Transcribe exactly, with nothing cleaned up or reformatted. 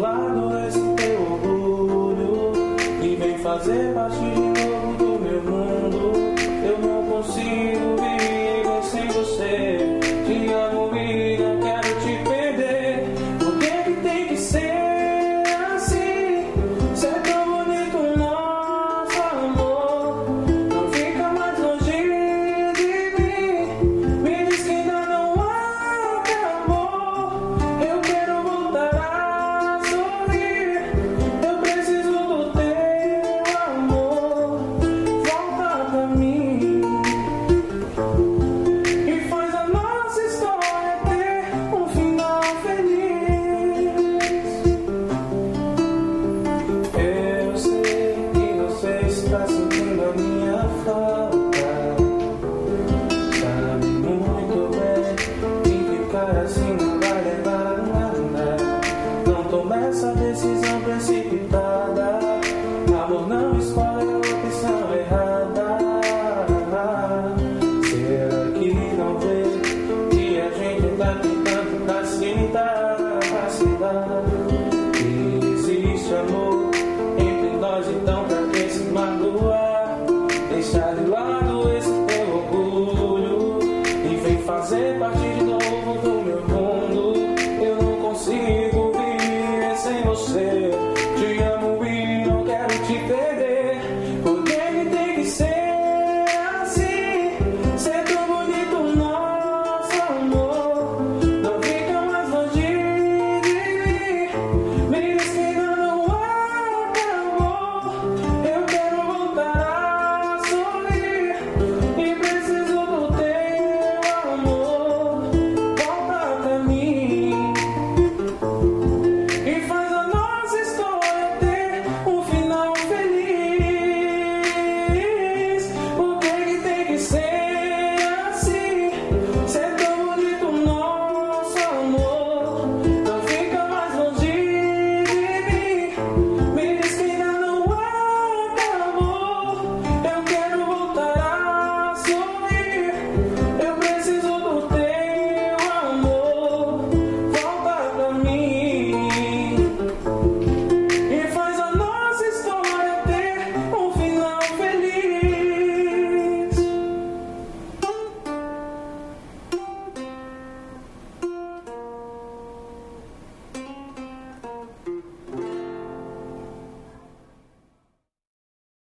lado esse teu orgulho e vem fazer parte de novo do meu mundo. Eu não consigo viver sem você. Te amo e não quero te perder. Por que que tem que ser assim? Se é tão bonito o nosso amor, não fica mais longe de mim. Me diz que ainda não acabou. Eu quero voltar a sorrir. Eu preciso do teu amor. Volta pra mim e faz a nossa história ter um final feliz. Eu sei que você está sentindo a minha falta. Sabe muito bem que ficar assim não vai levar a nada. Não tome essa decisão precipitada. Amor, não escolhe a opção errada. Será que não vê que a gente tá tentando facilitar, facilitar? Que existe amor entre nós, então pra